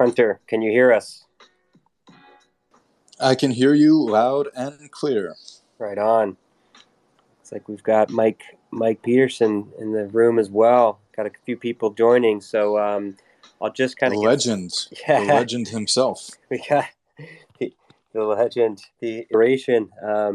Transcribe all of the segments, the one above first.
Hunter, can you hear us? I can hear you loud and clear. Right on. Looks like we've got Mike Peterson in the room as well. Got a few people joining, so I'll just kind of the legend himself. We got the legend, the iteration.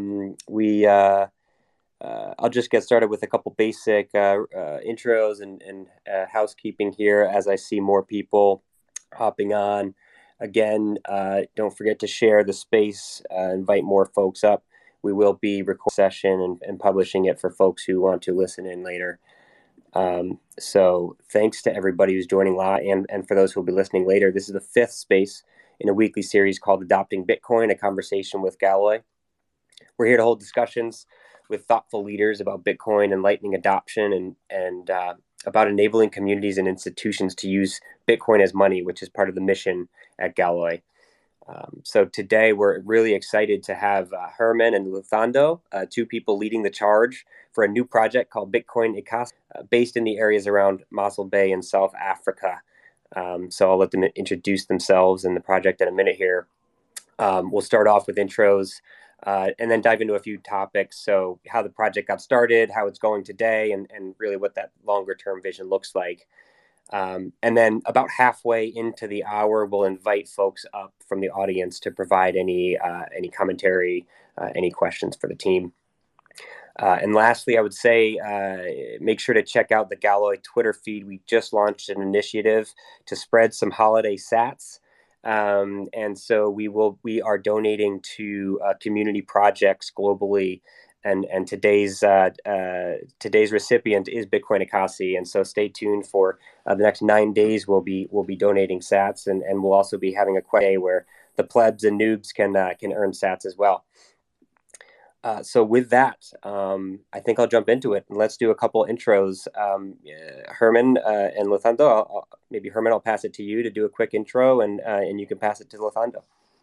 I'll just get started with a couple basic intros and housekeeping here as I see more people hopping on. Again, don't forget to share the space, invite more folks up. We will be recording a session and publishing it for folks who want to listen in later. So thanks to everybody who's joining live and for those who will be listening later. This is the fifth space in a weekly series called Adopting Bitcoin, a conversation with Galois. We're here to hold discussions with thoughtful leaders about Bitcoin and Lightning adoption and about enabling communities and institutions to use Bitcoin as money, which is part of the mission at Galois. So today we're really excited to have Herman and Luthando, two people leading the charge for a new project called Bitcoin Ekasi, based in the areas around Mossel Bay in South Africa. So I'll let them introduce themselves and the project in a minute here. We'll start off with intros and then dive into a few topics. So how the project got started, how it's going today, and really what that longer term vision looks like. And then about halfway into the hour, we'll invite folks up from the audience to provide any commentary, any questions for the team. And lastly, I would say make sure to check out the Galois Twitter feed. We just launched an initiative to spread some holiday sats. And so we are donating to community projects globally. And today's recipient is Bitcoin Ekasi, and so stay tuned for the next 9 days. We'll be donating Sats, and we'll also be having a day where the plebs and noobs can earn Sats as well. So with that, I think I'll jump into it, and let's do a couple intros. Herman and Luthando. Maybe Herman, I'll pass it to you to do a quick intro, and you can pass it to Luthando.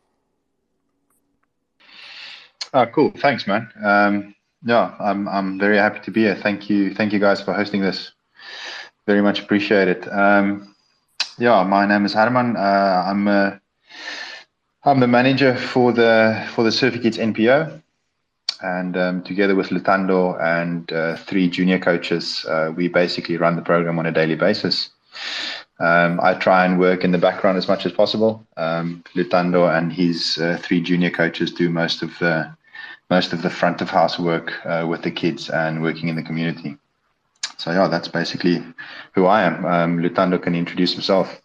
Cool. Thanks, man. I'm very happy to be here. Thank you guys for hosting this. Very much appreciate it. My name is Herman. I'm the manager for the Surfy Kids NPO, and together with Luthando and 3 junior coaches, we basically run the program on a daily basis. I try and work in the background as much as possible. Luthando and his 3 junior coaches do most of the front of house work with the kids and working in the community. So that's basically who I am. Luthando can introduce himself.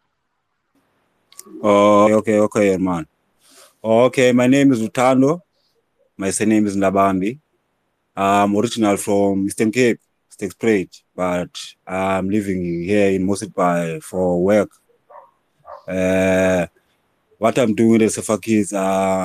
Okay, man. Okay, my name is Luthando. My surname is Ndabambi. I'm original from Eastern Cape, Stellenbosch, but I'm living here in Mossel Bay for work. What I'm doing with the Surfy Kids,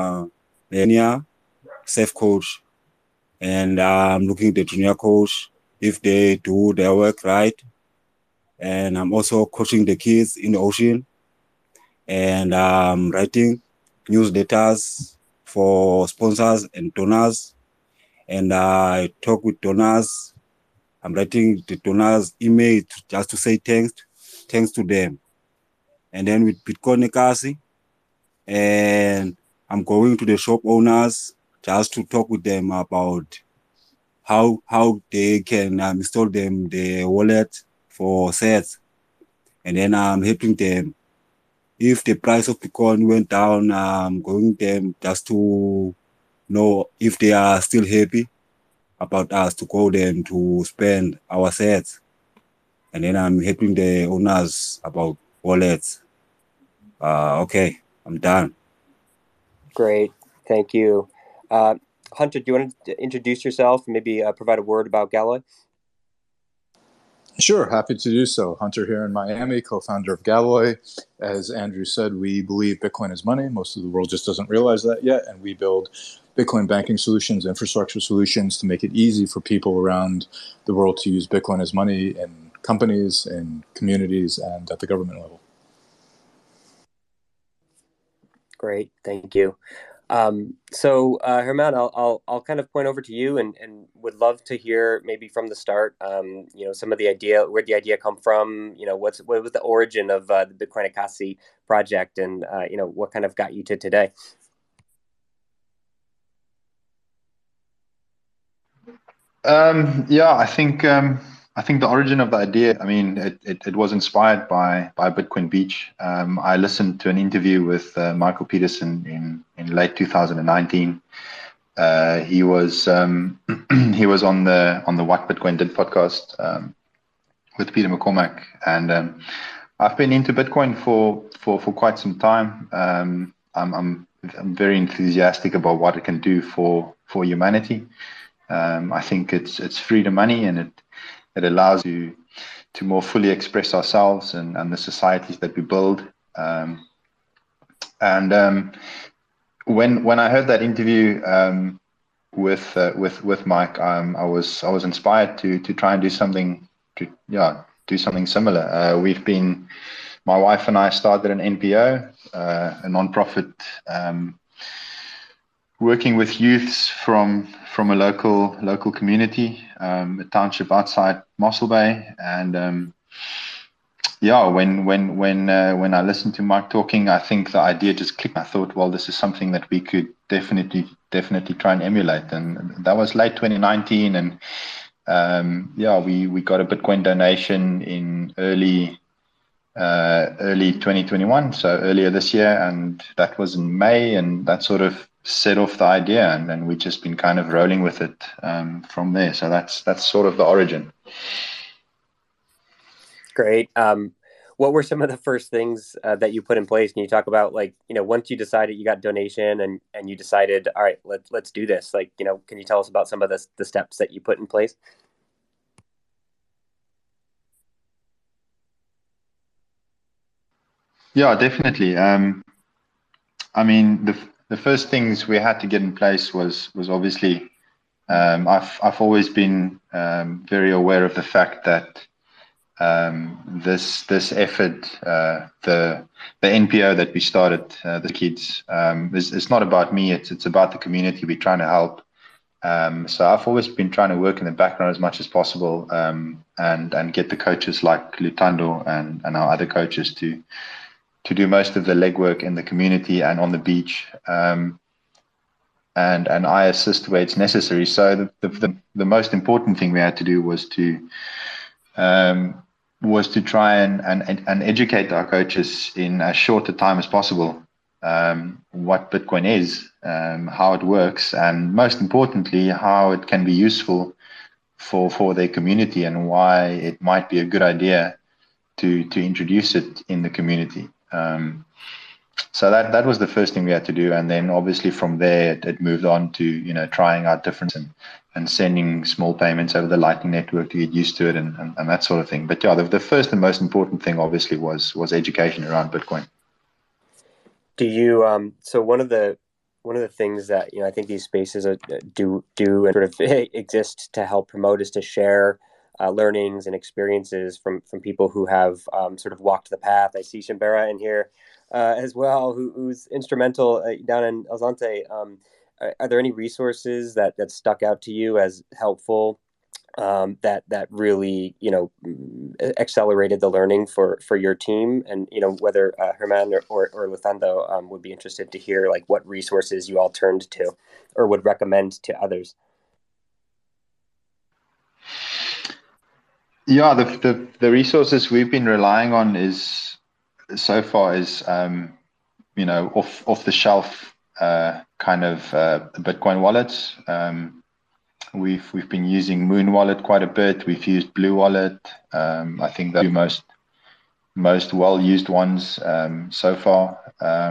safe coach, and I'm looking at the junior coach if they do their work right. And I'm also coaching the kids in the ocean, and I'm writing newsletters for sponsors and donors, and I talk with donors. I'm writing the donors email just to say thanks to them. And then with Bitcoin Ekasi, and I'm going to the shop owners just to talk with them about how they can install them the wallet for sets. And then I'm helping them. If the price of Bitcoin went down, I'm going them just to know if they are still happy about us to call them to spend our sets. And then I'm helping the owners about wallets. Okay, I'm done. Great, thank you. Hunter, do you want to introduce yourself and maybe provide a word about Galois? Sure, happy to do so. Hunter here in Miami, co-founder of Galois. As Andrew said, we believe Bitcoin is money. Most of the world just doesn't realize that yet, and we build Bitcoin banking solutions, infrastructure solutions to make it easy for people around the world to use Bitcoin as money in companies, in communities, and at the government level. Great, thank you. Herman, I'll kind of point over to you and would love to hear maybe from the start, some of the idea, where the idea come from, what was the origin of the Bitcoin Akasi project, and what kind of got you to today. I think the origin of the idea, I mean, it was inspired by Bitcoin Beach. I listened to an interview with Michael Peterson in late 2019. He was he was on the What Bitcoin Did podcast with Peter McCormack, and I've been into Bitcoin for quite some time. I'm very enthusiastic about what it can do for humanity. I think it's freedom money, and it allows you to more fully express ourselves and the societies that we build. When I heard that interview with Mike, I was inspired to try and do something similar. My wife and I started an NPO, a non-profit, working with youths from a local community, a township outside Mossel Bay, and when I listened to Mike talking, I think the idea just clicked. I thought, well, this is something that we could definitely try and emulate, and that was late 2019, and we got a Bitcoin donation in early 2021, so earlier this year, and that was in May, and that sort of set off the idea, and then we've just been kind of rolling with it from there. So that's sort of the origin. Great. What were some of the first things that you put in place? Can you talk about, once you decided you got donation and you decided, all right, let's do this. Can you tell us about some of the steps that you put in place? Yeah, definitely. I mean, the first things we had to get in place was obviously, I've always been very aware of the fact that this effort, the NPO that we started, the kids, it's not about me. It's about the community we're trying to help. So I've always been trying to work in the background as much as possible, and get the coaches like Lutando and our other coaches to do most of the legwork in the community and on the beach, and I assist where it's necessary. So the most important thing we had to do was to try and educate our coaches in as short a time as possible, what Bitcoin is, how it works, and most importantly, how it can be useful for their community, and why it might be a good idea to introduce it in the community. So that was the first thing we had to do, and then obviously from there it moved on to trying out different and sending small payments over the Lightning Network to get used to it, and that sort of thing. But yeah, the first and most important thing obviously was education around Bitcoin. Do you so one of the things that I think these spaces do and sort of exist to help promote is to share learnings and experiences from people who have sort of walked the path. I see Shimbera in here as well, who's instrumental down in El Zonte. Are there any resources that stuck out to you as helpful, that really accelerated the learning for your team? And whether Herman or Lutando would be interested to hear what resources you all turned to or would recommend to others. Yeah, the resources we've been relying on is so far is off the shelf kind of Bitcoin wallets. We've been using Moon Wallet quite a bit. We've used Blue Wallet. I think the most well used ones so far.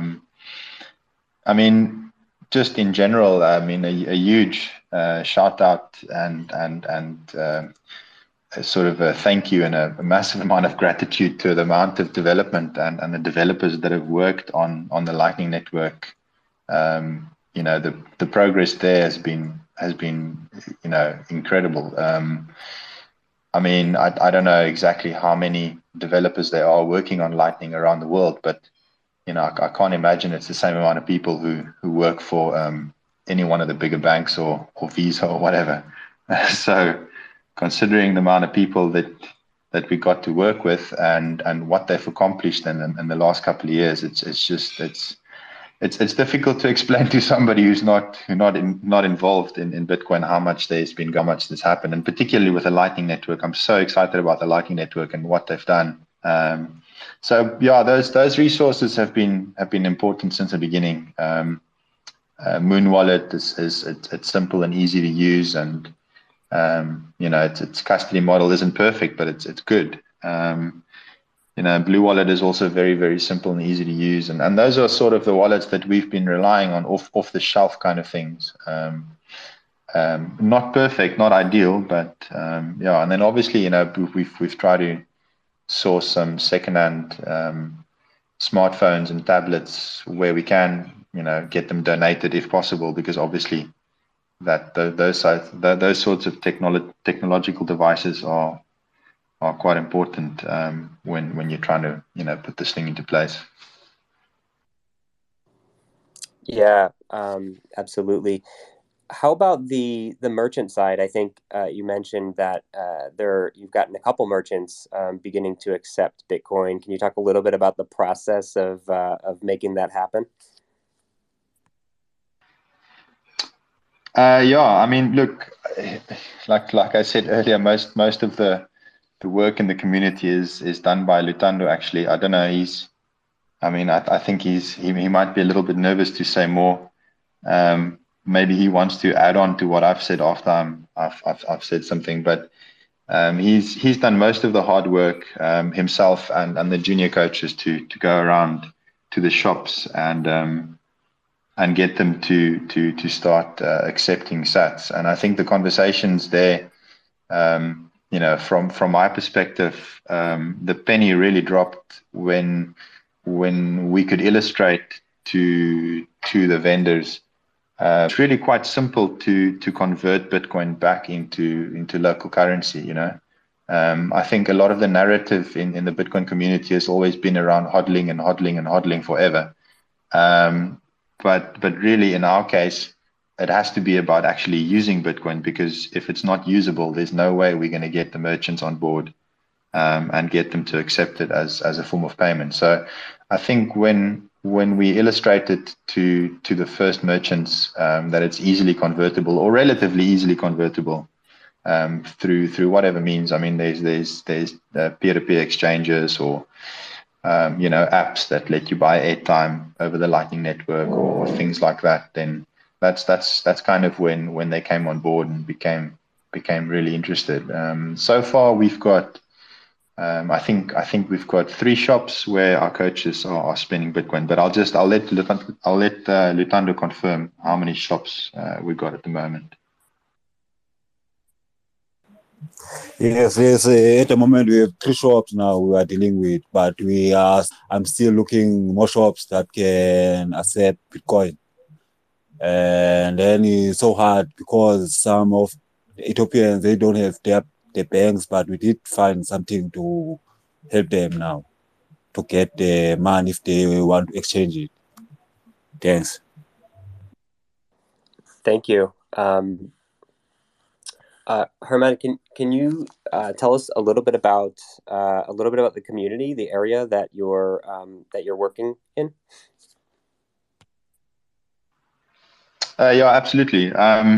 I mean, just in general, I mean, a huge shout out and sort of a thank you and a massive amount of gratitude to the amount of development and the developers that have worked on the Lightning Network. The progress there has been incredible. I mean, I don't know exactly how many developers there are working on Lightning around the world, but I can't imagine it's the same amount of people who work for any one of the bigger banks or Visa or whatever. So considering the amount of people that we got to work with and what they've accomplished in the last couple of years, it's difficult to explain to somebody who's not involved in Bitcoin how much that's happened, and particularly with the Lightning Network. I'm so excited about the Lightning Network and what they've done. So yeah, those resources have been important since the beginning. Moon Wallet it's simple and easy to use, and its custody model isn't perfect, but it's good. Blue Wallet is also very, very simple and easy to use, and those are sort of the wallets that we've been relying on, off the shelf kind of things. Not perfect, not ideal, but yeah. And then obviously, we've tried to source some secondhand smartphones and tablets where we can, get them donated if possible, because obviously those sorts of technological devices are quite important when you're trying to put this thing into place. Yeah, absolutely. How about the merchant side? I think you mentioned that you've gotten a couple merchants beginning to accept Bitcoin. Can you talk a little bit about the process of making that happen? Yeah, I mean, look, like I said earlier, most of the work in the community is done by Lutando. Actually, I don't know. I think he might be a little bit nervous to say more. Maybe he wants to add on to what I've said after I've said something, but he's done most of the hard work himself and the junior coaches to go around to the shops and get them to start accepting sats. And I think the conversations there, from my perspective, the penny really dropped when we could illustrate to the vendors. It's really quite simple to convert Bitcoin back into local currency. I think a lot of the narrative in the Bitcoin community has always been around hodling and hodling and hodling forever. But really, in our case, it has to be about actually using Bitcoin, because if it's not usable, there's no way we're going to get the merchants on board and get them to accept it as a form of payment. So I think when we illustrated to the first merchants that it's easily convertible, or relatively easily convertible, through whatever means. I mean, there's peer-to-peer exchanges, or apps that let you buy airtime over the Lightning Network, or things like that. Then that's kind of when they came on board and became really interested. So far, we've got. I think we've got 3 shops where our coaches are spending Bitcoin, but I'll let Lutando confirm how many shops we've got at the moment. Yes. At the moment, we have 3 shops now we are dealing with, but I'm still looking more shops that can accept Bitcoin. And then it's so hard because some of the Ethiopians, they don't have their banks, but we did find something to help them now to get the money if they want to exchange it. Thanks. Thank you. Herman, can you tell us a little bit about the community, the area that you're working in? Yeah, absolutely.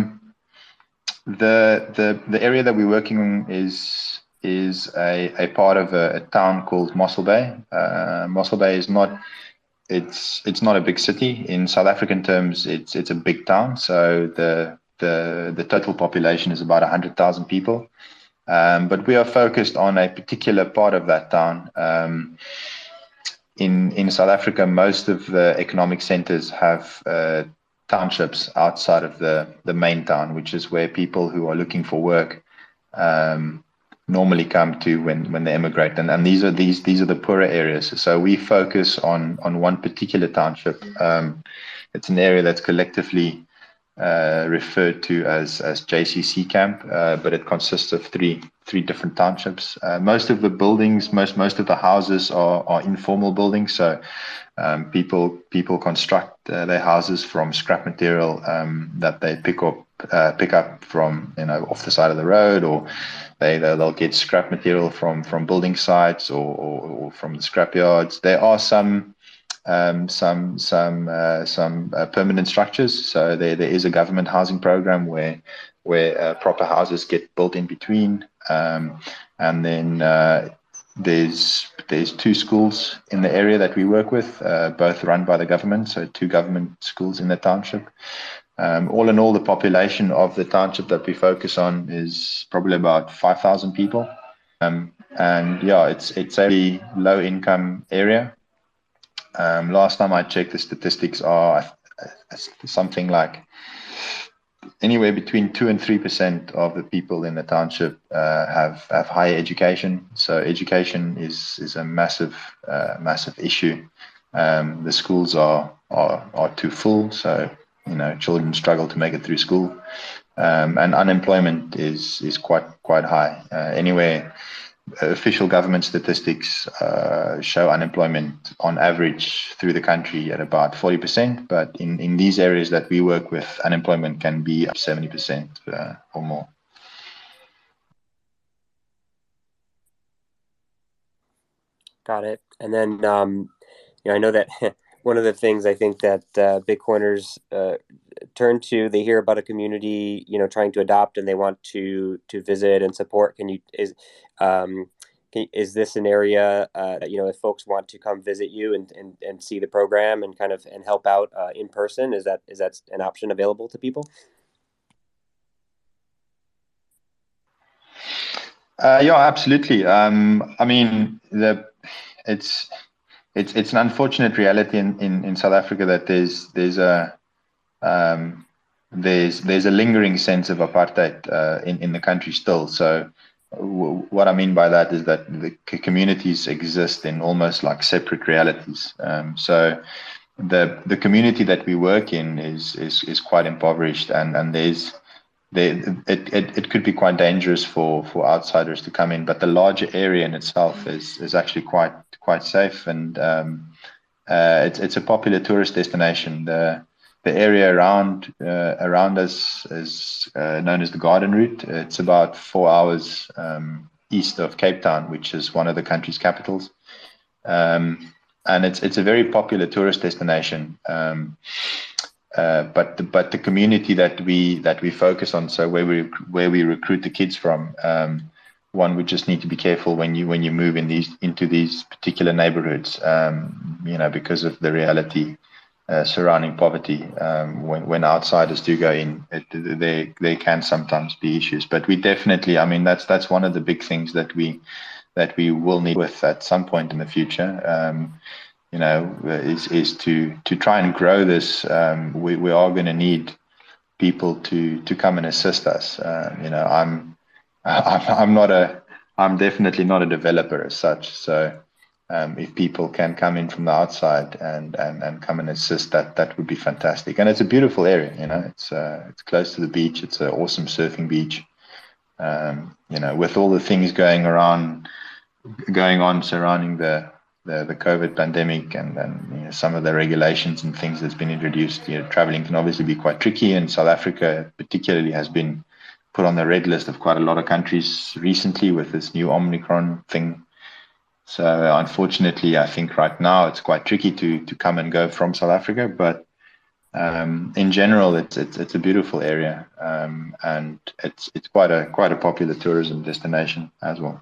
The area that we're working on is a part of a town called Mossel Bay. Mossel Bay is not a big city. In South African terms, it's a big town. So the total population is about 100,000 people. But we are focused on a particular part of that town. In South Africa, most of the economic centers have townships outside of the main town, which is where people who are looking for work normally come to when they immigrate. And these are the poorer areas. So we focus on one particular township. It's an area that's collectively referred to as JCC camp, but it consists of three different townships. Most of the buildings, most of the houses are informal buildings, so people construct their houses from scrap material that they pick up from off the side of the road, or they'll get scrap material from building sites or from the scrap yards. There are some permanent structures. So there is a government housing program where proper houses get built in between, and then there's two schools in the area that we work with, both run by the government. So two government schools in the township. All in all, the population of the township that we focus on is probably about 5,000 people. And yeah, it's a very low income area. Last time I checked, the statistics are something like anywhere between 2 and 3% of the people in the township have higher education. So education is a massive issue. The schools are too full, so children struggle to make it through school, and unemployment is quite high. Anywhere. Official government statistics show unemployment on average through the country at about 40%, but in these areas that we work with, unemployment can be up 70% or more. Got it. And then I know that one of the things I think that Bitcoiners turn to, they hear about a community, trying to adopt, and they want to visit and support. Is this an area that, if folks want to come visit you and see the program and and help out in person, is that an option available to people? Yeah, absolutely. I mean, it's an unfortunate reality in South Africa that there's a lingering sense of apartheid in the country still. So what I mean by that is that the communities exist in almost like separate realities. So the community that we work in is quite impoverished, and it could be quite dangerous for outsiders to come in, but the larger area in itself is actually quite safe, and it's a popular tourist destination. The area around us is known as the Garden Route. It's about 4 hours east of Cape Town, which is one of the country's capitals, and it's a very popular tourist destination. But the community that we focus on, so where we recruit the kids from, one would just need to be careful when you move into these particular neighborhoods, because of the reality surrounding poverty. When outsiders do go in, there can sometimes be issues. But we definitely, that's one of the big things that we will need with at some point in the future. Is to try and grow this. We are going to need people to come and assist us. I'm definitely not a developer as such. So if people can come in from the outside and come and assist, that would be fantastic. And it's a beautiful area. It's close to the beach. It's an awesome surfing beach. With all the things going on surrounding the COVID pandemic and some of the regulations and things that's been introduced, traveling can obviously be quite tricky, and South Africa particularly has been put on the red list of quite a lot of countries recently with this new Omicron thing. So unfortunately, I think right now it's quite tricky to come and go from South Africa, but in general, it's a beautiful area, and it's quite a popular tourism destination as well.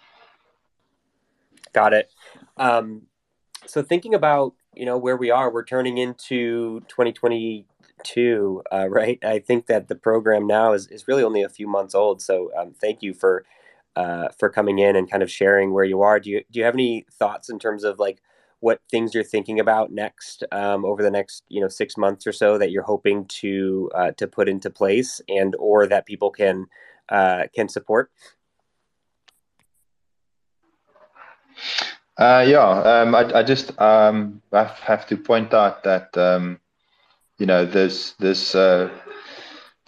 Got it. So thinking about, where we are, we're turning into 2022, right? I think that the program now is really only a few months old. So thank you for coming in and kind of sharing where you are. Do you have any thoughts in terms of like what things you're thinking about next, over the next, 6 months or so that you're hoping to put into place or that people can support? I just have to point out that this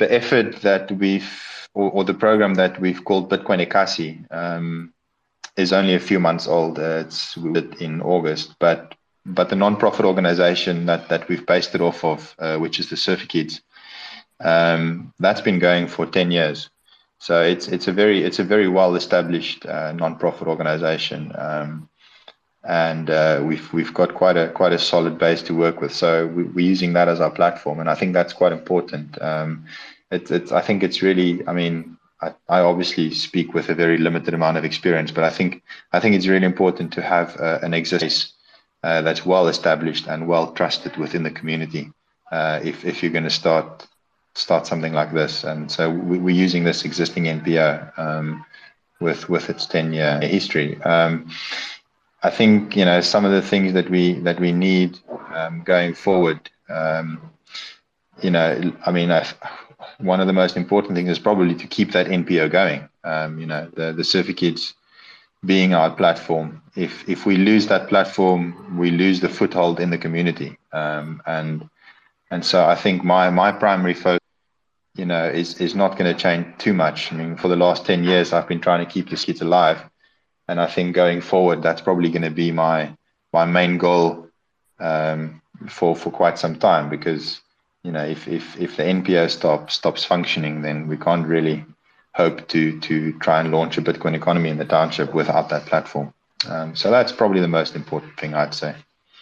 the effort that or the program that we've called Bitcoin Ekasi is only a few months old. It's in August, but the non-profit organization that we've based it off of, which is the Surfer Kids, that's been going for 10 years. So it's a very well established non-profit organization, and we've got quite a solid base to work with. So we're using that as our platform, and I think that's quite important. I think it's really, I mean, I obviously speak with a very limited amount of experience, but I think it's really important to have an existence that's well established and well trusted within the community if you're going to start something like this. And so we're using this existing NPO with its 10-year history. I think, you know, some of the things that we need going forward, you know, I mean, one of the most important things is probably to keep that NPO going. You know, the Surfer Kids being our platform. If we lose that platform, we lose the foothold in the community. And so I think my primary focus, you know, is not going to change too much. I mean, for the last 10 years, I've been trying to keep the kids alive. And I think going forward, that's probably going to be my main goal for quite some time, because, you know, if the NPO stops functioning, then we can't really hope to try and launch a Bitcoin economy in the township without that platform. So that's probably the most important thing, I'd say.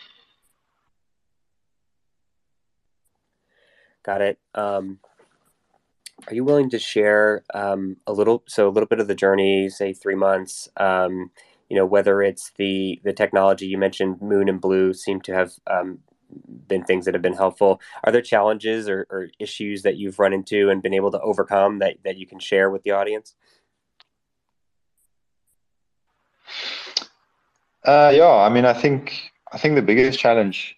Got it. Are you willing to share a little bit of the journey, say 3 months, you know, whether it's the technology you mentioned, Moon and Blue seem to have been things that have been helpful. Are there challenges or issues that you've run into and been able to overcome that you can share with the audience? Yeah, I mean, I think the biggest challenge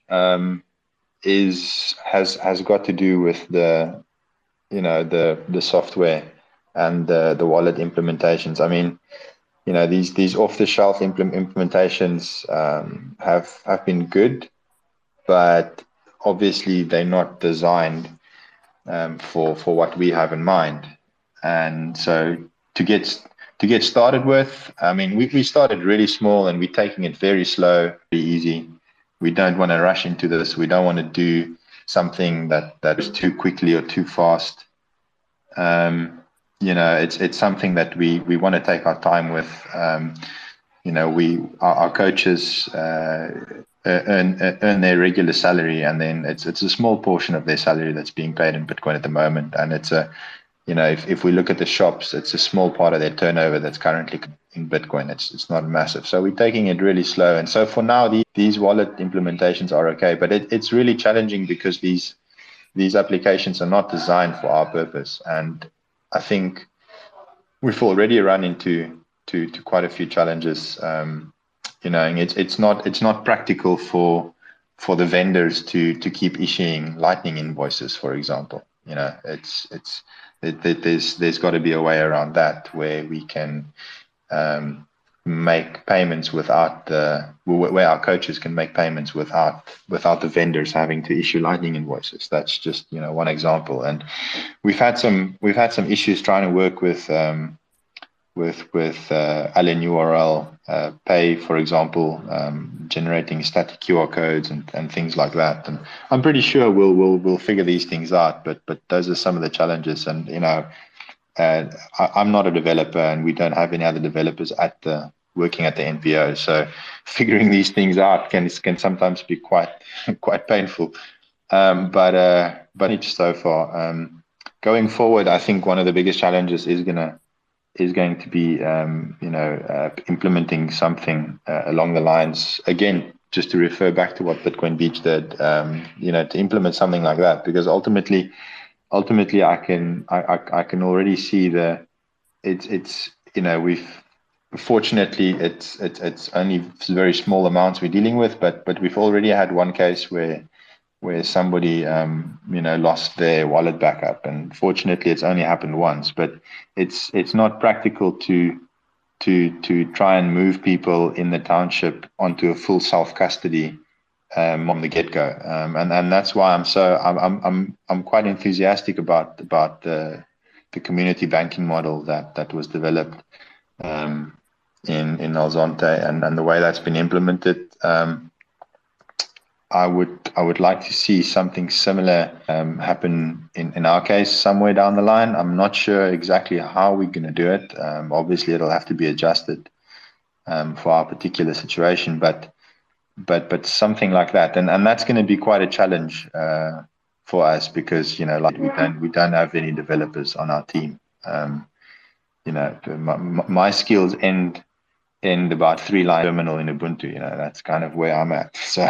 has got to do with the software and the wallet implementations. I mean, you know, these off-the-shelf implementations have been good, but obviously they're not designed for what we have in mind. And so to get started with, I mean, we started really small and we're taking it very slow, very easy. We don't want to rush into this. We don't want to do something that is too quickly or too fast. You know, it's something that we want to take our time with. You know, our coaches earn their regular salary, and then it's a small portion of their salary that's being paid in Bitcoin at the moment. And it's you know, if we look at the shops, it's a small part of their turnover that's currently in Bitcoin. It's not massive. So we're taking it really slow. And so for now, these wallet implementations are okay, but it's really challenging because these applications are not designed for our purpose. And I think we've already run into quite a few challenges. You know, and it's not practical for the vendors to keep issuing Lightning invoices, for example. You know, there's got to be a way around that where we can make payments where our coaches can make payments without the vendors having to issue Lightning invoices. That's just, you know, one example. And we've had some issues trying to work with Allen URL Pay, for example, generating static QR codes and things like that. And I'm pretty sure we'll figure these things out. But those are some of the challenges. And, you know, I'm not a developer, and we don't have any other developers working at the NPO. So figuring these things out can sometimes be quite painful. But each so far, going forward, I think one of the biggest challenges is going to be implementing something along the lines, again, just to refer back to what Bitcoin Beach did, you know, to implement something like that, because ultimately I can already see it's you know, fortunately it's only very small amounts we're dealing with, but we've already had one case where somebody lost their wallet backup, and fortunately it's only happened once. But it's not practical to try and move people in the township onto a full self custody on the get-go, and that's why I'm quite enthusiastic about the community banking model that was developed in Alzonte and the way that's been implemented. I would like to see something similar happen in our case somewhere down the line. I'm not sure exactly how we're going to do it. Obviously, it'll have to be adjusted for our particular situation, but something like that, and that's going to be quite a challenge for us because like we don't have any developers on our team. My skills end about 3-line terminal in Ubuntu. That's kind of where I'm at. So.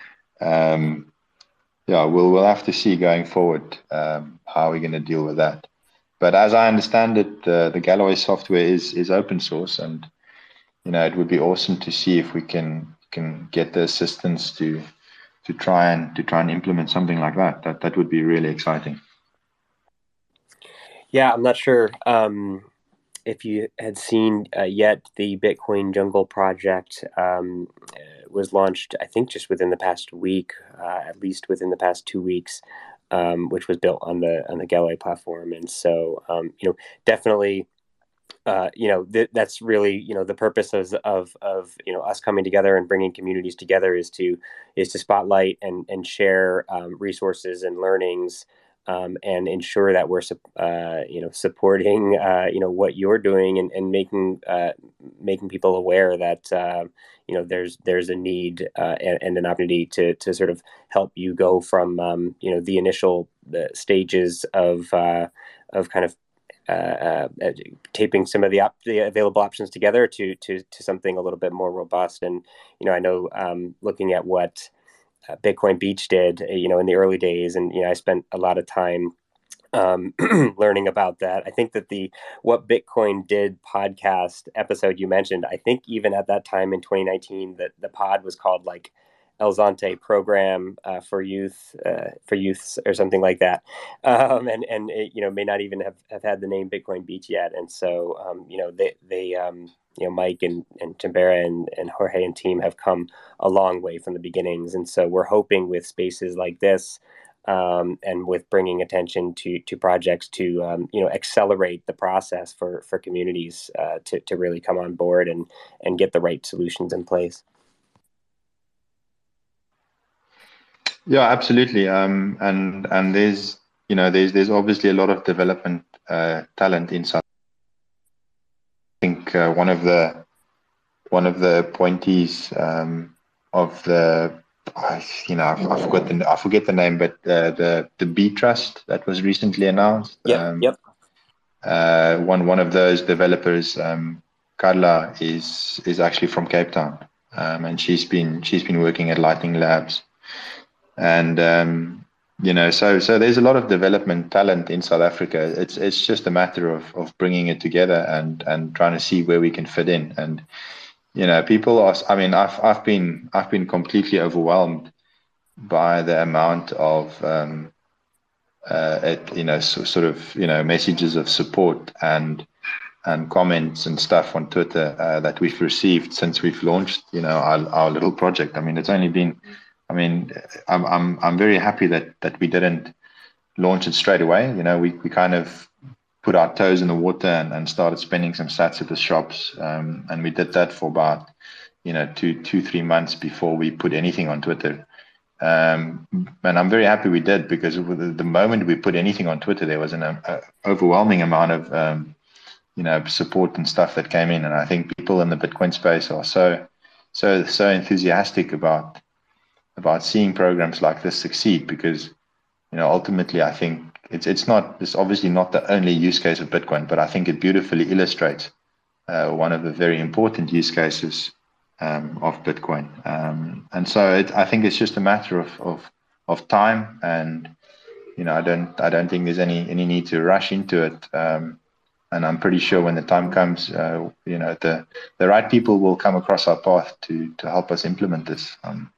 We'll have to see going forward how we're going to deal with that. But as I understand it, the Galloway software is open source, and it would be awesome to see if we can get the assistance to try and implement something like that. That would be really exciting. Yeah, I'm not sure if you had seen yet, the Bitcoin Jungle project was launched, I think, just within the past week, at least within the past 2 weeks, which was built on the Galloway platform. And so, definitely, that's really, the purpose of us coming together and bringing communities together is to spotlight and share resources and learnings. And ensure that we're, supporting, what you're doing and making people aware that, there's a need and an opportunity to sort of help you go from, the initial stages of kind of taping some of the available options together to something a little bit more robust. And, I know looking at what Bitcoin Beach did, in the early days. And, I spent a lot of time learning about that. I think that the What Bitcoin Did podcast episode you mentioned, I think even at that time in 2019, that the pod was called like Alzonte Program for Youths or something like that. And it, may not even have had the name Bitcoin Beach yet. And so, they Mike and Timbera and Jorge and team have come a long way from the beginnings. And so we're hoping with spaces like this and with bringing attention to projects to, accelerate the process for communities to really come on board and get the right solutions in place. Yeah, absolutely. And there's there's obviously a lot of development talent inside. I think one of the appointees of the I forget the name, but the B Trust that was recently announced. Yep. One of those developers, Carla, is actually from Cape Town, and she's been working at Lightning Labs, and so there's a lot of development talent in South Africa. It's just a matter of bringing it together and trying to see where we can fit in. And people are. I mean, I've been completely overwhelmed by the amount of messages of support and comments and stuff on Twitter that we've received since we've launched our little project. I mean, it's only been. I mean, I'm very happy that we didn't launch it straight away. We kind of put our toes in the water and started spending some sats at the shops, and we did that for about 2-3 months before we put anything on Twitter. And I'm very happy we did, because the moment we put anything on Twitter, there was an overwhelming amount of support and stuff that came in. And I think people in the Bitcoin space are so enthusiastic about seeing programs like this succeed, because ultimately I think it's obviously not the only use case of Bitcoin, but I think it beautifully illustrates one of the very important use cases of Bitcoin. And so I think it's just a matter of time, and I don't think there's any need to rush into it. And I'm pretty sure when the time comes, the right people will come across our path to help us implement this.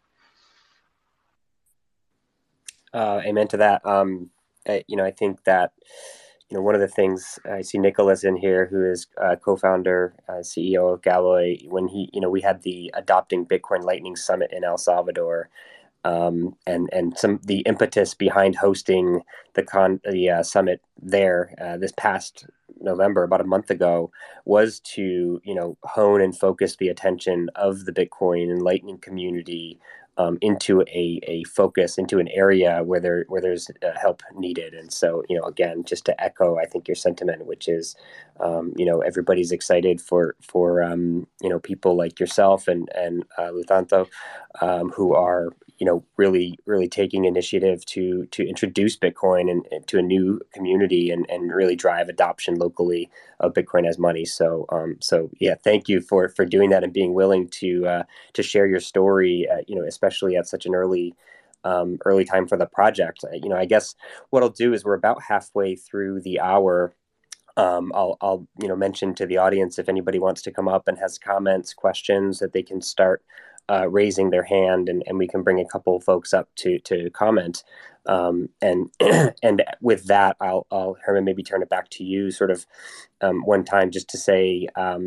Amen to that. I think that one of the things, I see Nicholas in here, who is co-founder, CEO of Galloway. When we had the Adopting Bitcoin Lightning Summit in El Salvador, and some the impetus behind hosting the summit there this past November, about a month ago, was to hone and focus the attention of the Bitcoin and Lightning community into a focus, into an area where there's help needed. And so, again, just to echo, I think your sentiment, which is, everybody's excited for people like yourself and Lutanto, who are really taking initiative to introduce Bitcoin and to a new community and really drive adoption locally of Bitcoin as money. So yeah, thank you for doing that and being willing to share your story, especially at such an early time for the project. I guess what I'll do is we're about halfway through the hour. I'll mention to the audience, if anybody wants to come up and has comments, questions, that they can start raising their hand, and we can bring a couple of folks up to comment. And and with that, I'll Herman, maybe turn it back to you, sort of one time, just to say,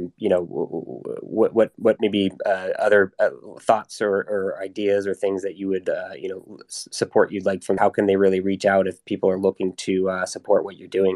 what maybe other thoughts or ideas or things that you would support you'd like from. How can they really reach out if people are looking to support what you're doing?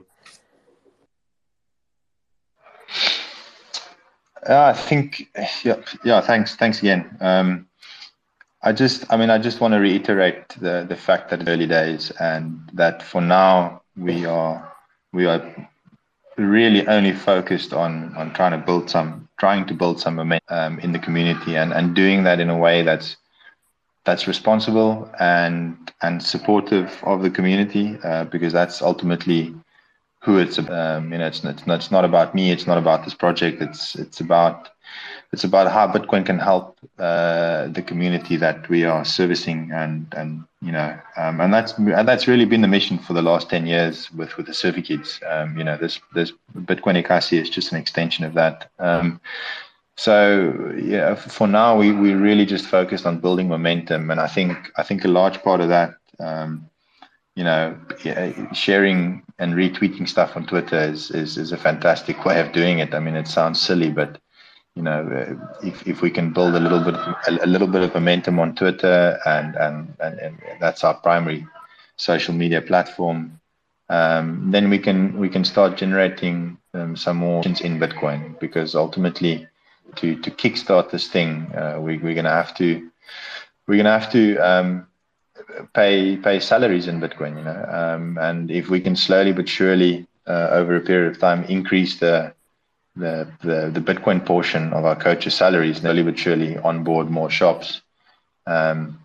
I think, yeah. Thanks again. I just want to reiterate the fact that it's early days, and that for now we are really only focused on trying to build some momentum in the community, and doing that in a way that's responsible and supportive of the community, because that's ultimately who it's it's not about me, it's not about this project, it's about how Bitcoin can help the community that we are servicing, and that's really been the mission for the last 10 years with the Surfy Kids. This Bitcoin Ekasi is just an extension of that. So yeah, for now we really just focused on building momentum, and I think a large part of that, sharing and retweeting stuff on Twitter is a fantastic way of doing it. I mean, it sounds silly, but if we can build a little bit of momentum on Twitter, and that's our primary social media platform, then we can start generating some more in Bitcoin, because ultimately to kickstart this thing, we're gonna have to pay salaries in Bitcoin, and if we can slowly but surely over a period of time increase the Bitcoin portion of our coaches' salaries, slowly but surely onboard more shops, and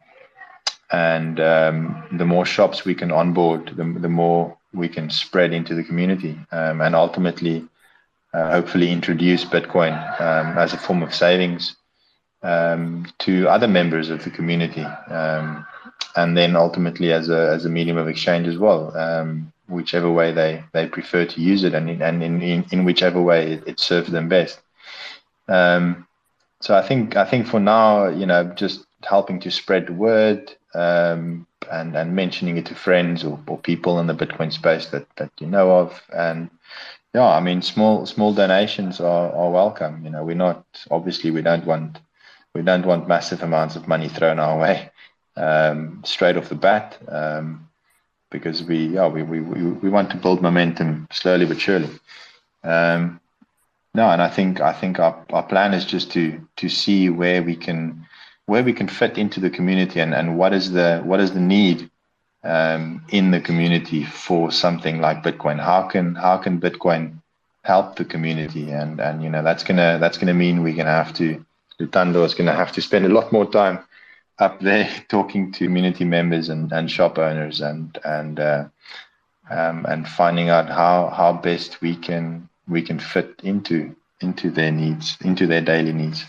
the more shops we can onboard, the more we can spread into the community, and ultimately hopefully introduce Bitcoin as a form of savings to other members of the community, and then ultimately as a medium of exchange as well, whichever way they prefer to use it, and in whichever way it serves them best. So I think for now, just helping to spread the word, and mentioning it to friends or people in the Bitcoin space that you know of, and yeah, I mean, small donations are welcome. We're not, obviously we don't want massive amounts of money thrown our way straight off the bat, because we want to build momentum slowly but surely. And I think our plan is just to see where we can fit into the community, and what is the need in the community for something like Bitcoin. How can Bitcoin help the community? And that's gonna mean we're gonna have to, Lutando is gonna have to spend a lot more time up there talking to community members and shop owners, and finding out how best we can fit into their needs, into their daily needs.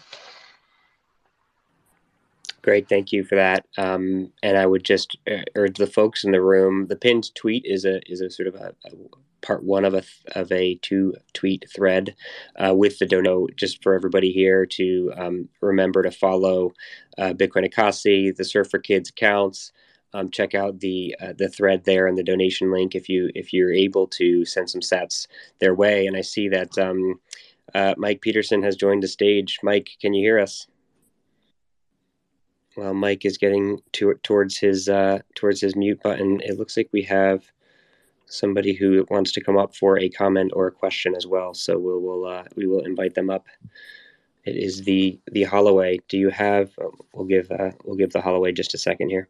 Great, thank you for that. And I would just urge the folks in the room. The pinned tweet is a sort of a part one of a 2-tweet thread with the dono. Just for everybody here to remember to follow Bitcoin Ekasi, the Surfer Kids accounts. Check out the thread there and the donation link if you're able to send some sats their way. And I see that Mike Peterson has joined the stage. Mike, can you hear us? While Mike is getting towards his mute button, it looks like we have somebody who wants to come up for a comment or a question as well. So we will invite them up. It is the Holloway. Do you have? We'll give the Holloway just a second here.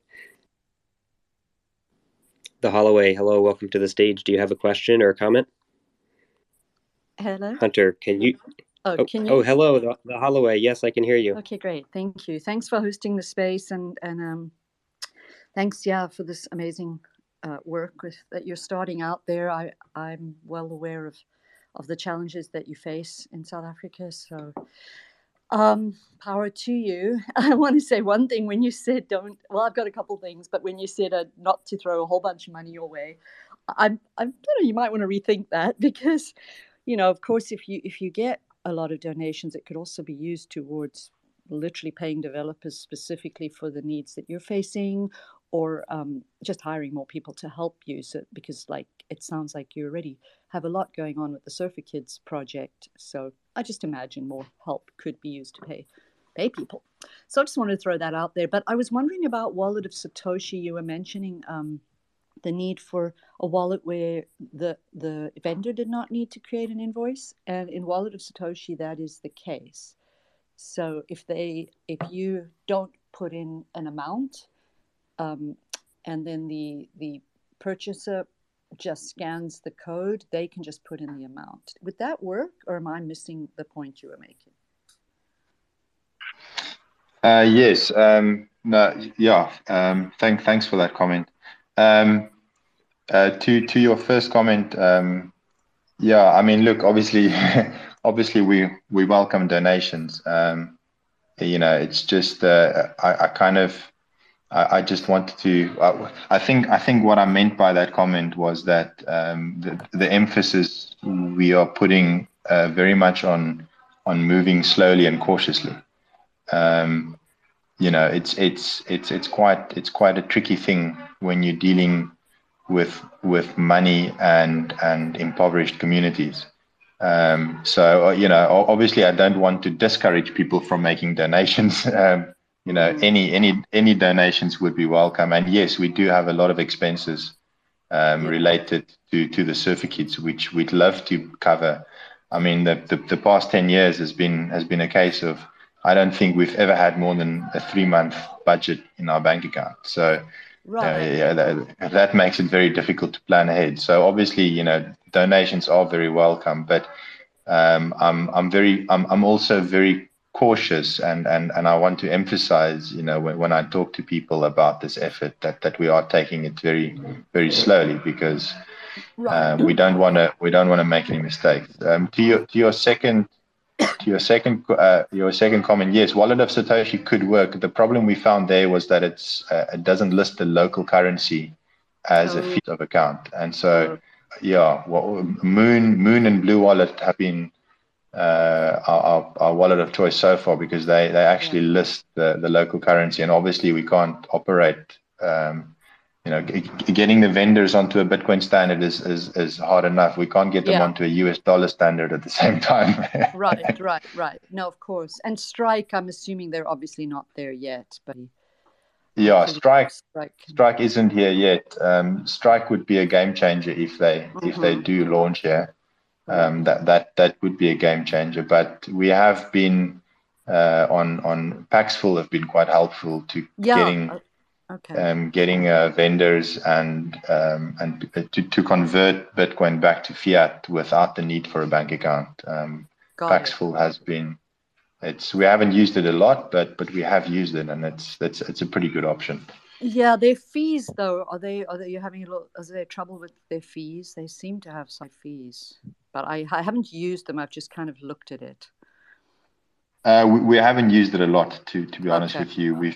The Holloway, hello, welcome to the stage. Do you have a question or a comment? Hello. Hunter, can you? Can you? Oh, hello, the Holloway. Yes, I can hear you. Okay, great. Thank you. Thanks for hosting the space, and thanks, for this amazing work that you're starting out there. I'm well aware of the challenges that you face in South Africa. So, power to you. I want to say one thing. When you said I've got a couple things, but when you said not to throw a whole bunch of money your way, you might want to rethink that, because, of course, if you get a lot of donations, it could also be used towards literally paying developers specifically for the needs that you're facing, or just hiring more people to help you. So, because it sounds like you already have a lot going on with the Surfer Kids project. So I just imagine more help could be used to pay people. So I just wanted to throw that out there. But I was wondering about Wallet of Satoshi. You were mentioning the need for a wallet where the vendor did not need to create an invoice. And in Wallet of Satoshi, that is the case. So if you don't put in an amount, and then the purchaser just scans the code, they can just put in the amount. Would that work, or am I missing the point you were making? Yes. No. Yeah. Thanks for that comment. To your first comment. Yeah. I mean, look. Obviously, we welcome donations. It's just I just wanted to. I think what I meant by that comment was that the emphasis we are putting very much on moving slowly and cautiously. It's quite a tricky thing when you're dealing with money and impoverished communities. Obviously, I don't want to discourage people from making donations. Any donations would be welcome. And yes, we do have a lot of expenses related to the Surfer Kids, which we'd love to cover. I mean, the past 10 years has been a case of, I don't think we've ever had more than a 3-month budget in our bank account. So that makes it very difficult to plan ahead. So obviously, donations are very welcome, but I'm also very cautious, and I want to emphasize, when I talk to people about this effort, that we are taking it very, very slowly, because we don't want to make any mistakes. To your second comment, yes, Wallet of Satoshi could work. The problem we found there was that it doesn't list the local currency as a feed of account, and so Moon and Blue Wallet have been our wallet of choice so far, because they actually list the local currency, and obviously we can't operate. Getting the vendors onto a Bitcoin standard is hard enough. We can't get them onto a US dollar standard at the same time. Right. No, of course. And Strike, I'm assuming they're obviously not there yet, but Strike isn't here yet. Strike would be a game changer if they do launch here. That would be a game changer. But we have been on Paxful have been quite helpful to getting vendors and to convert Bitcoin back to fiat without the need for a bank account. Paxful has been. We haven't used it a lot, but we have used it, and it's a pretty good option. Yeah, their fees though, are you having is there trouble with their fees? They seem to have some fees, but I haven't used them. I've just kind of looked at it. We haven't used it a lot, to be honest with you.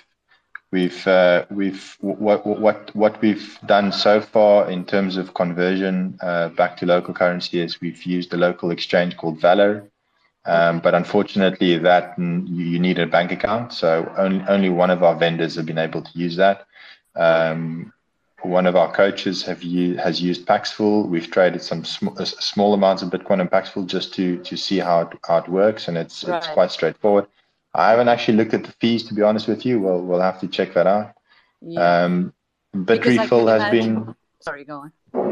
What we've done so far in terms of conversion back to local currency is we've used a local exchange called Valor. But unfortunately, that you need a bank account. So only one of our vendors have been able to use that. One of our coaches has used Paxful. We've traded some small amounts of Bitcoin in Paxful just to see how it works, and it's quite straightforward. I haven't actually looked at the fees, to be honest with you. We'll have to check that out. Yeah. Bitrefill has been. Sorry, go on.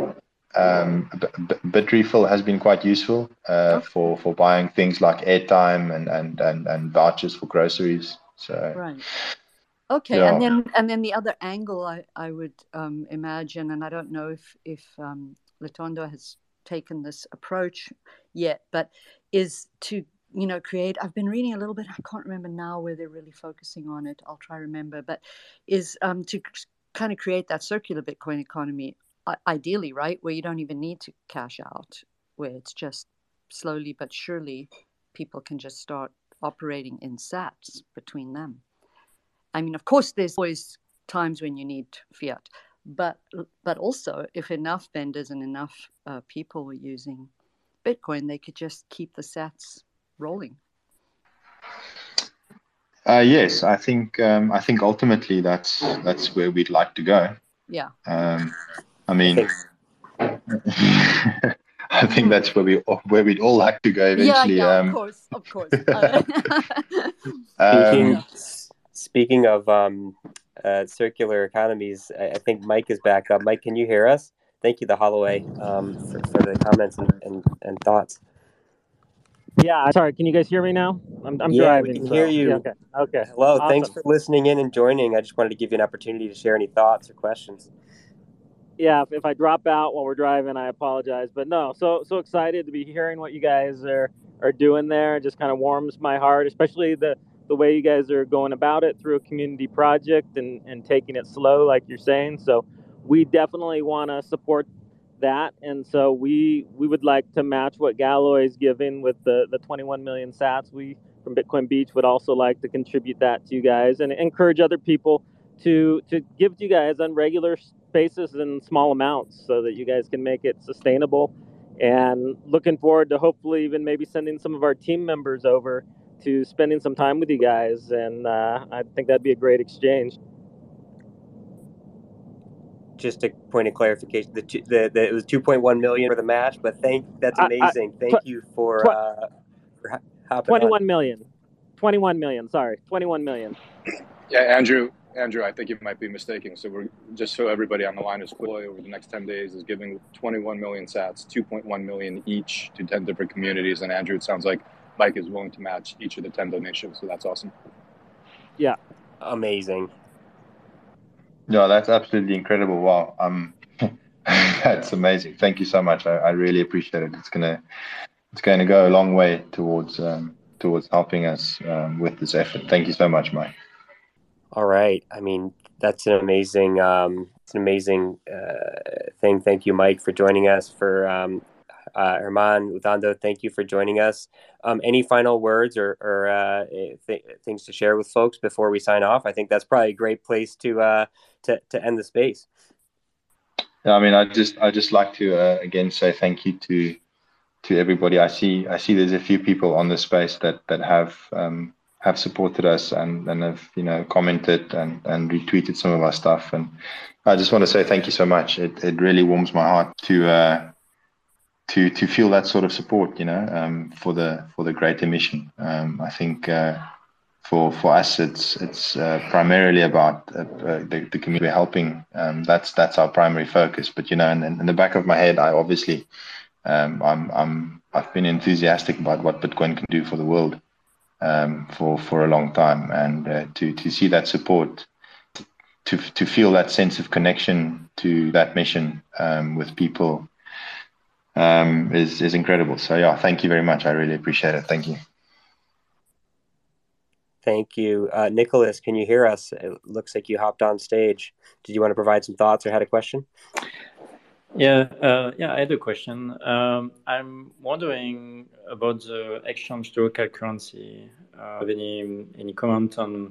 Bitrefill has been quite useful for buying things like airtime and vouchers for groceries. So right. Okay, yeah. and then the other angle I would imagine, and I don't know if Letondo has taken this approach yet, but is to create. I've been reading a little bit. I can't remember now where they're really focusing on it. I'll try to remember, but is to kind of create that circular Bitcoin economy, ideally, right, where you don't even need to cash out, where it's just slowly but surely people can just start operating in sats between them. I mean, of course, there's always times when you need fiat, but also if enough vendors and enough people were using Bitcoin, they could just keep the sats rolling. Yes, I think ultimately that's where we'd like to go. Yeah. I mean, I think that's where we'd all like to go eventually. Yeah, of course. Speaking of circular economies, I think Mike is back up. Mike, can you hear us? Thank you, the Holloway, for the comments and thoughts. Yeah, sorry. Can you guys hear me now? I'm driving. Yeah, we can hear you. Yeah, okay. Hello. Awesome. Thanks for listening in and joining. I just wanted to give you an opportunity to share any thoughts or questions. Yeah, if I drop out while we're driving, I apologize. But no, so excited to be hearing what you guys are doing there. It just kind of warms my heart, especially the way you guys are going about it through a community project and taking it slow, like you're saying. So we definitely want to support that, and so we would like to match what Galois is giving with the 21 million sats. We from Bitcoin Beach would also like to contribute that to you guys and encourage other people to give to you guys on regular basis in small amounts so that you guys can make it sustainable. And looking forward to hopefully even maybe sending some of our team members over to spending some time with you guys, and I think that'd be a great exchange. Just a point of clarification, it was 2.1 million for the match, but that's amazing. Thank you for hopping 21 on. million. 21 million, sorry. 21 million. Yeah, Andrew, I think you might be mistaken. So we're just so everybody on the line is clear, over the next 10 days is giving 21 million sats, 2.1 million each to 10 different communities. And Andrew, it sounds like Mike is willing to match each of the 10 donations. So that's awesome. Yeah. Amazing. No, that's absolutely incredible. Wow. That's amazing. Thank you so much. I really appreciate it. It's going to go a long way towards helping us with this effort. Thank you so much, Mike. All right. I mean, that's an amazing thing. Thank you, Mike, for joining us. For Herman, Letondo, thank you for joining us. Any final words or things to share with folks before we sign off? I think that's probably a great place to end the space. Yeah, I mean, I just like to again say thank you to everybody. I see there's a few people on the space that have supported us and have commented and retweeted some of our stuff, and I just want to say thank you so much. It really warms my heart to feel that sort of support, for the greater mission. I think for us it's primarily about the community we're helping. That's our primary focus. But in the back of my head, I obviously I've been enthusiastic about what Bitcoin can do for the world for a long time, and to see that support, to feel that sense of connection to that mission with people is incredible. So yeah, thank you very much. I really appreciate it. Thank you. Thank you. Nicholas, can you hear us? It looks like you hopped on stage. Did you want to provide some thoughts or had a question? Yeah, I had a question. I'm wondering about the exchange to local currency. Have any comment on?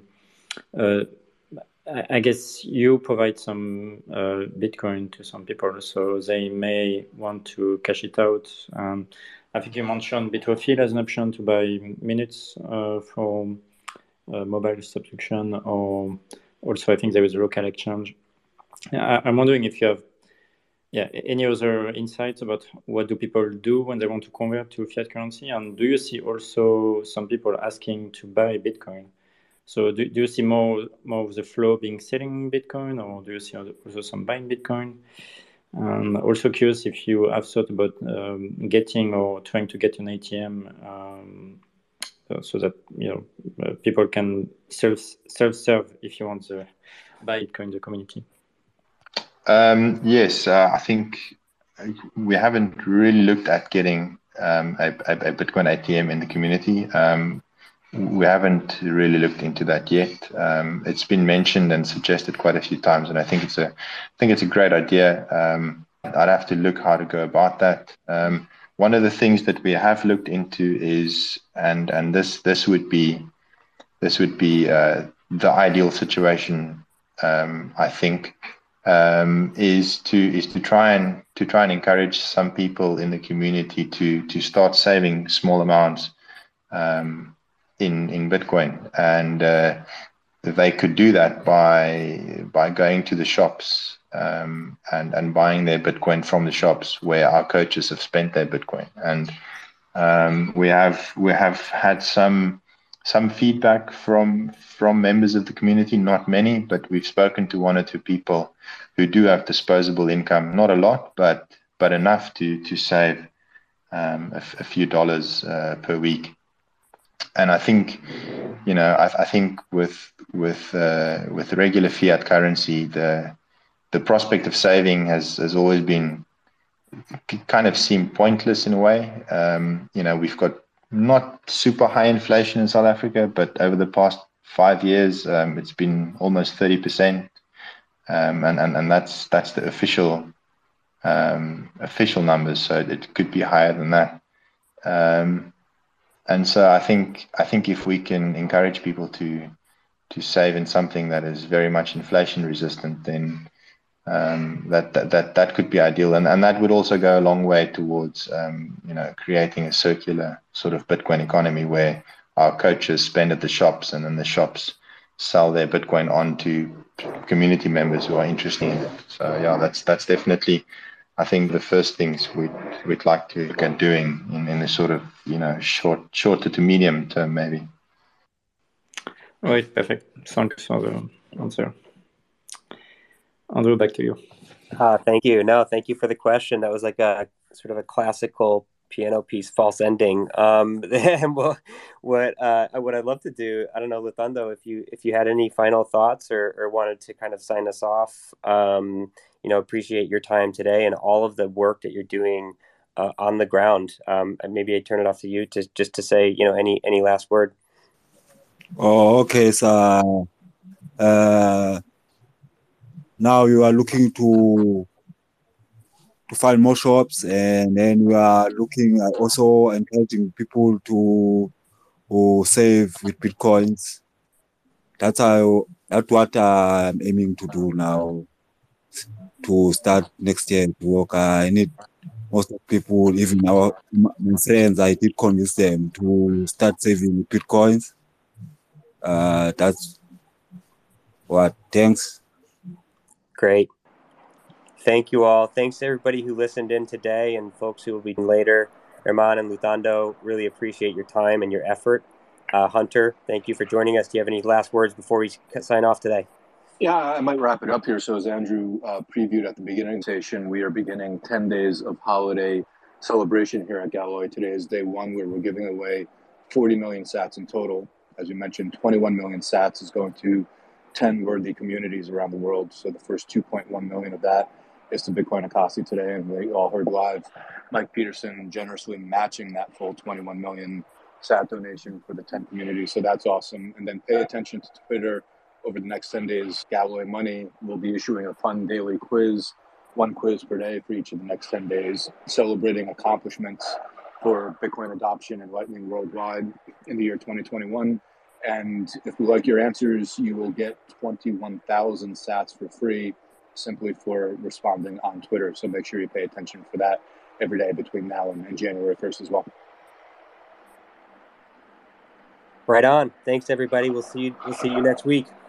I guess you provide some Bitcoin to some people, so they may want to cash it out. I think you mentioned Bitrefill as an option to buy minutes for mobile subscription, or also I think there is a local exchange. I'm wondering if you have yeah, any other insights about what do people do when they want to convert to fiat currency? And do you see also some people asking to buy Bitcoin? So do you see more of the flow being selling Bitcoin, or do you see also some buying Bitcoin? Also curious if you have thought about getting or trying to get an ATM so that people can self-serve if you want to buy Bitcoin in the community. Yes, I think we haven't really looked at getting a Bitcoin ATM in the community. We haven't really looked into that yet. It's been mentioned and suggested quite a few times, and I think it's a great idea. I'd have to look how to go about that. One of the things that we have looked into is, and this would be the ideal situation, I think, is to try and encourage some people in the community to start saving small amounts in Bitcoin, and they could do that by going to the shops and buying their Bitcoin from the shops where our coaches have spent their Bitcoin. And we have had some feedback from members of the community, not many, but we've spoken to one or two people who do have disposable income, not a lot, but enough to save a few dollars per week. And I think, I think with regular fiat currency, the prospect of saving has always been kind of seemed pointless in a way. We've got not super high inflation in South Africa, but over the past 5 years, it's been almost 30%, and that's the official numbers. So it could be higher than that. And so I think if we can encourage people to save in something that is very much inflation resistant, then that could be ideal, and that would also go a long way towards creating a circular sort of Bitcoin economy where our coaches spend at the shops, and then the shops sell their Bitcoin on to community members who are interested in it. So yeah, that's definitely, I think, the first things we'd like to look at doing in the sort of shorter to medium term, maybe. All right, perfect. Thanks for the answer. Andrew, back to you. Thank you. No, thank you for the question. That was like a sort of a classical piano piece, false ending. And what I'd love to do, I don't know, Luthando, if you had any final thoughts or wanted to kind of sign us off. Appreciate your time today and all of the work that you're doing on the ground. And maybe I turn it off to you just to say, any last word. Oh, okay. So now you are looking to find more shops, and then you are looking at also encouraging people to save with Bitcoins. That's what I'm aiming to do now. To start next year to work, I need most of people, even my friends, I did convince them to start saving Bitcoins. That's what. Thanks. Great. Thank you all. Thanks to everybody who listened in today and folks who will be later. Herman and Luthando, really appreciate your time and your effort. Hunter, thank you for joining us. Do you have any last words before we sign off today? Yeah, I might wrap it up here. So as Andrew previewed at the beginning of the session, we are beginning 10 days of holiday celebration here at Galoy. Today is day one where we're giving away 40 million sats in total. As you mentioned, 21 million sats is going to 10 worthy communities around the world. So the first 2.1 million of that is to Bitcoin Akasi today. And we all heard live Mike Peterson generously matching that full 21 million sat donation for the 10 communities. So that's awesome. And then pay attention to Twitter. Over the next 10 days, Galoy Money will be issuing a fun daily quiz, one quiz per day for each of the next 10 days, celebrating accomplishments for Bitcoin adoption and Lightning worldwide in the year 2021. And if we like your answers, you will get 21,000 sats for free simply for responding on Twitter. So make sure you pay attention for that every day between now and January 1st as well. Right on. Thanks, everybody. We'll see you next week.